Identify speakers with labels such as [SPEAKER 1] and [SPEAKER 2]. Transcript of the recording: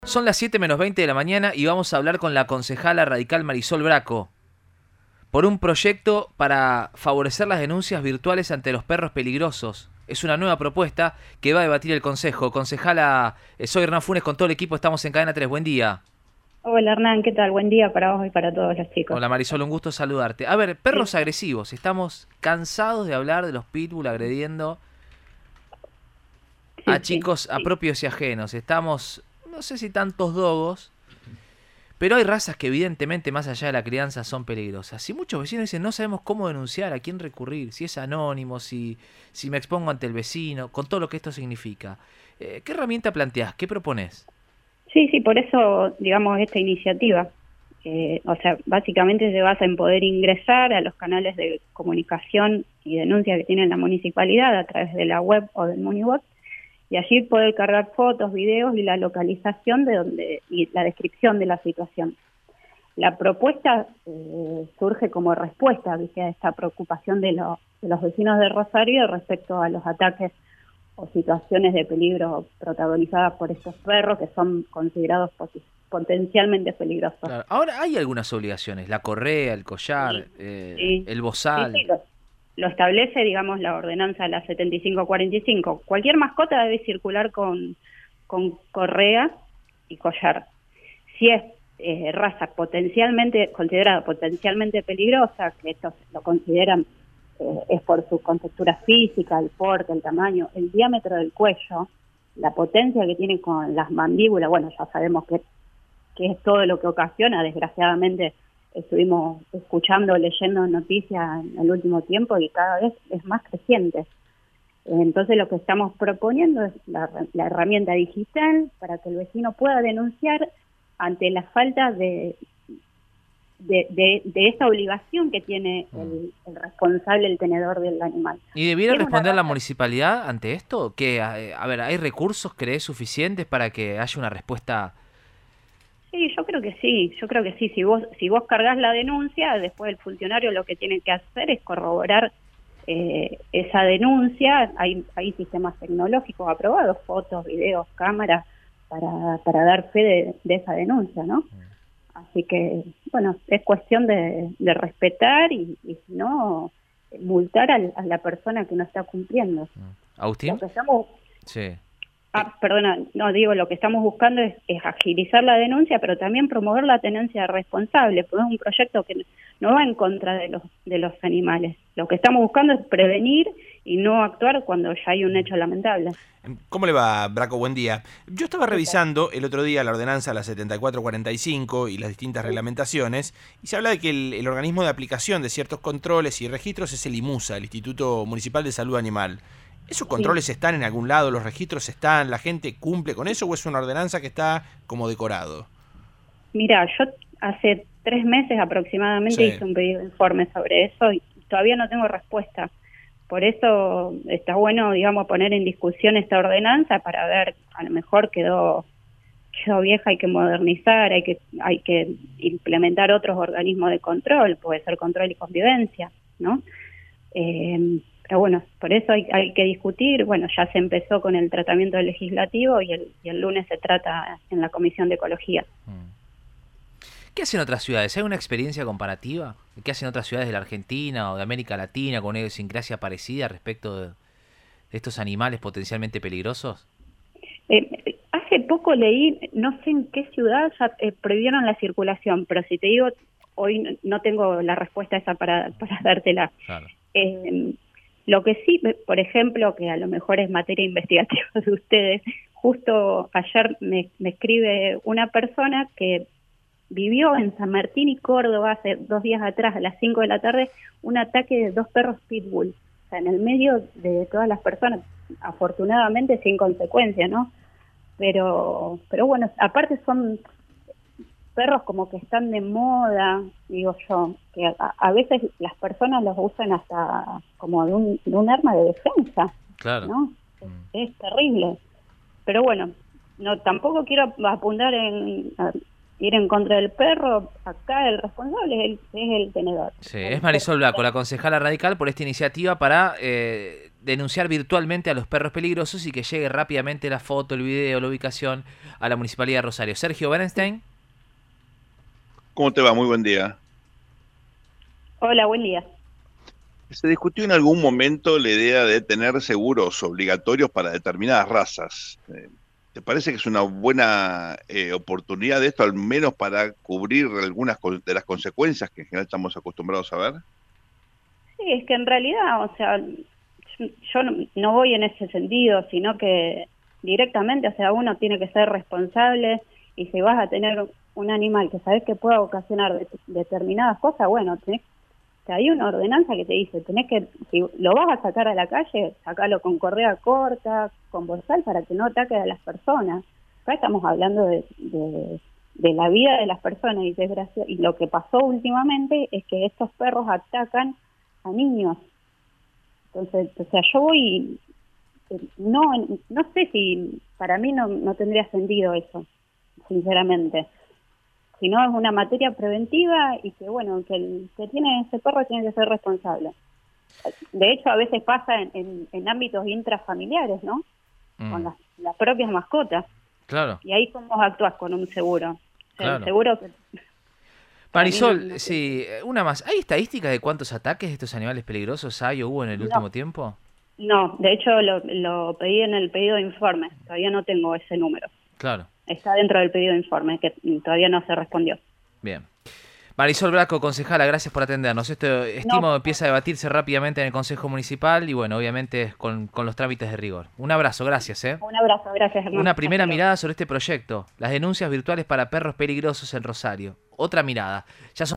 [SPEAKER 1] Son las 7 menos 20 de la mañana y vamos a hablar con la concejala radical Marisol Braco por un proyecto para favorecer las denuncias virtuales ante los perros peligrosos. Es una nueva propuesta que va a debatir el Consejo. Concejala, soy Hernán Funes, con todo el equipo estamos en Cadena 3. Buen día.
[SPEAKER 2] Hola Hernán, ¿qué tal? Buen día para vos y para todos los chicos.
[SPEAKER 1] Hola Marisol, un gusto saludarte. A ver, perros agresivos. Estamos cansados de hablar de los pitbull agrediendo a chicos, a propios y ajenos. Estamos, no sé si tantos dogos, pero hay razas que evidentemente más allá de la crianza son peligrosas. Y muchos vecinos dicen, no sabemos cómo denunciar, a quién recurrir, si es anónimo, si me expongo ante el vecino, con todo lo que esto significa. ¿Qué herramienta planteás? ¿Qué proponés?
[SPEAKER 2] Sí, por eso, digamos, esta iniciativa. O sea, básicamente se basa en poder ingresar a los canales de comunicación y denuncia que tiene la municipalidad a través de la web o del MuniBot, y allí poder cargar fotos, videos y la localización y la descripción de la situación. La propuesta surge como respuesta, ¿viste?, a esta preocupación de los vecinos de Rosario respecto a los ataques o situaciones de peligro protagonizadas por estos perros que son considerados potencialmente peligrosos.
[SPEAKER 1] Claro. Ahora hay algunas obligaciones, la correa, el collar, el bozal.
[SPEAKER 2] Sí, lo establece, digamos, la ordenanza, la 7545. Cualquier mascota debe circular con correa y collar. Si es raza considerada potencialmente peligrosa, que estos lo consideran es por su contextura física, el porte, el tamaño, el diámetro del cuello, la potencia que tiene con las mandíbulas, bueno, ya sabemos que es todo lo que ocasiona, desgraciadamente estuvimos escuchando, leyendo noticias en el último tiempo y cada vez es más creciente. Entonces lo que estamos proponiendo es la herramienta digital para que el vecino pueda denunciar ante la falta de esta obligación que tiene el responsable, el tenedor del animal.
[SPEAKER 1] ¿Y debiera responder la municipalidad ante esto? Que a ver, ¿hay recursos, crees, suficientes para que haya una respuesta?
[SPEAKER 2] Sí, yo creo que sí. Si vos cargas la denuncia, después el funcionario lo que tiene que hacer es corroborar esa denuncia. Hay sistemas tecnológicos aprobados, fotos, videos, cámaras, para dar fe de esa denuncia, ¿no? Así que, bueno, es cuestión de respetar y si no, multar a la persona que no está cumpliendo.
[SPEAKER 1] ¿Agustín? Sí.
[SPEAKER 2] Perdona, no, digo, lo que estamos buscando es agilizar la denuncia, pero también promover la tenencia responsable, porque es un proyecto que no va en contra de los animales. Lo que estamos buscando es prevenir y no actuar cuando ya hay un hecho lamentable.
[SPEAKER 3] ¿Cómo le va, Braco? Buen día. Yo estaba revisando el otro día la ordenanza, la 7445 y las distintas reglamentaciones, y se habla de que el organismo de aplicación de ciertos controles y registros es el IMUSA, el Instituto Municipal de Salud Animal. ¿Esos controles están en algún lado? ¿Los registros están? ¿La gente cumple con eso o es una ordenanza que está como decorado?
[SPEAKER 2] Mira, yo hace 3 meses aproximadamente hice un pedido de informe sobre eso y todavía no tengo respuesta. Por eso está bueno, digamos, poner en discusión esta ordenanza para ver, a lo mejor quedó vieja, hay que modernizar, hay que implementar otros organismos de control, puede ser control y convivencia, ¿no? Pero bueno, por eso hay que discutir. Bueno, ya se empezó con el tratamiento legislativo y el lunes se trata en la Comisión de Ecología.
[SPEAKER 1] ¿Qué hacen otras ciudades? ¿Hay una experiencia comparativa? ¿Qué hacen otras ciudades de la Argentina o de América Latina con una idiosincrasia parecida respecto de estos animales potencialmente peligrosos?
[SPEAKER 2] Hace poco leí, no sé en qué ciudad ya prohibieron la circulación, pero si te digo, hoy no tengo la respuesta esa para dártela.
[SPEAKER 1] Claro.
[SPEAKER 2] Lo que sí, por ejemplo, que a lo mejor es materia investigativa de ustedes, justo ayer me escribe una persona que vivió en San Martín y Córdoba hace 2 días atrás, a las 5 de la tarde, un ataque de 2 perros pitbull, o sea, en el medio de todas las personas, afortunadamente sin consecuencia, ¿no? Pero bueno, aparte son perros como que están de moda, digo yo, que a veces las personas los usan hasta como de un arma de defensa,
[SPEAKER 1] claro, ¿no?
[SPEAKER 2] Es terrible. Pero bueno, no tampoco quiero apuntar ir en contra del perro. Acá el responsable es el tenedor.
[SPEAKER 1] Sí, es Marisol Braco, la concejala radical, por esta iniciativa para denunciar virtualmente a los perros peligrosos y que llegue rápidamente la foto, el video, la ubicación a la Municipalidad de Rosario. Sergio Berenstein.
[SPEAKER 4] ¿Cómo te va? Muy buen día.
[SPEAKER 2] Hola, buen día.
[SPEAKER 4] Se discutió en algún momento la idea de tener seguros obligatorios para determinadas razas. ¿Te parece que es una buena oportunidad de esto, al menos para cubrir algunas de las consecuencias que en general estamos acostumbrados a ver?
[SPEAKER 2] Sí, es que en realidad, o sea, yo no voy en ese sentido, sino que directamente, o sea, uno tiene que ser responsable, y si vas a tener un animal que sabes que puede ocasionar determinadas cosas, bueno, hay una ordenanza que te dice, si lo vas a sacar a la calle, sacalo con correa corta, con bozal, para que no ataque a las personas. Acá estamos hablando de la vida de las personas, y lo que pasó últimamente es que estos perros atacan a niños. Entonces, o sea, yo voy, no sé si, para mí no tendría sentido eso, sinceramente. Si no, es una materia preventiva, y que bueno, que el que tiene ese perro tiene que ser responsable. De hecho, a veces pasa en ámbitos intrafamiliares, ¿no? Con las propias mascotas.
[SPEAKER 1] Claro.
[SPEAKER 2] Y ahí cómo actúas con un seguro. O sea,
[SPEAKER 1] Claro.
[SPEAKER 2] El seguro que...
[SPEAKER 1] Marisol, sí, una más. ¿Hay estadísticas de cuántos ataques de estos animales peligrosos hay o hubo en el último tiempo?
[SPEAKER 2] No, de hecho lo pedí en el pedido de informe. Todavía no tengo ese número.
[SPEAKER 1] Claro.
[SPEAKER 2] Está dentro del pedido de informe, que todavía no se respondió.
[SPEAKER 1] Bien. Marisol Braco, concejala, gracias por atendernos. Esto, estimo, empieza a debatirse rápidamente en el Consejo Municipal y bueno, obviamente con los trámites de rigor. Un abrazo, gracias.
[SPEAKER 2] Un abrazo, gracias, Hernán.
[SPEAKER 1] Una primera mirada sobre este proyecto, las denuncias virtuales para perros peligrosos en Rosario. Otra mirada. Ya son